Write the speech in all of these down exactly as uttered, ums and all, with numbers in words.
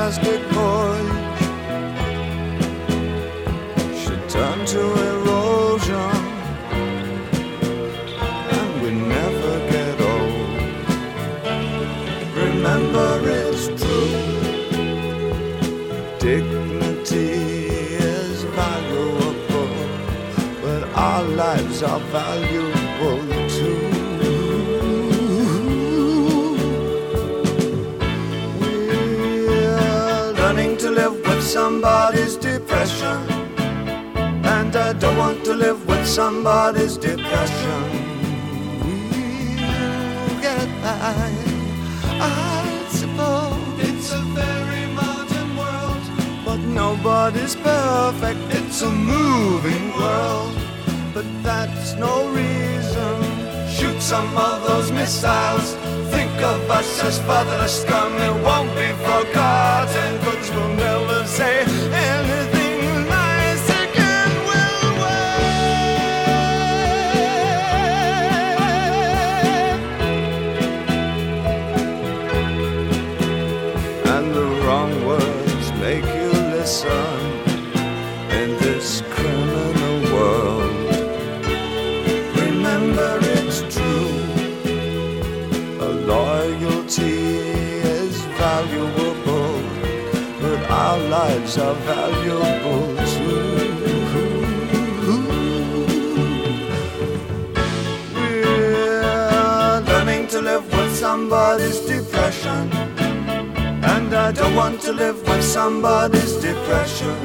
plastic voice should turn to erosion, and we never get old. Remember, it's true, dignity is valuable, but our lives are valuable too. To live with somebody's depression, and I don't want to live with somebody's depression. We'll get by, I suppose. It's a very modern world, but nobody's perfect. It's a moving world, but that's no reason. Shoot some of those missiles. Think of us as fatherless scum. It won't be forgotten, 'cause we'll never say anything nice again, will we? And the wrong words make you listen in this criminal world. Remember, it's true, loyalty is valuable, but our lives are valuable too. We're learning to live with somebody's depression, and I don't want to live with somebody's depression.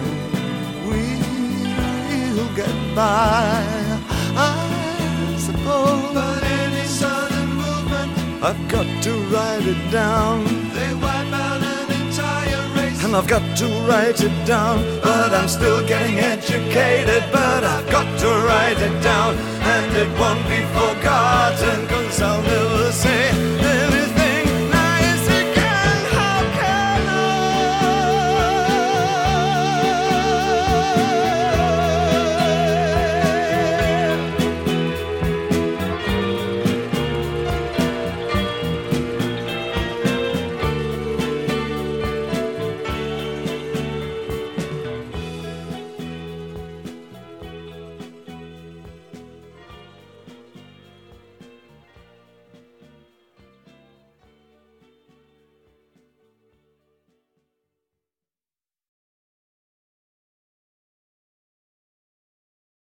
We'll get by, I suppose. But any sudden movement, I've got to write it down. They wipe out an entire race, and I've got to write it down. But I'm still getting educated, but I've got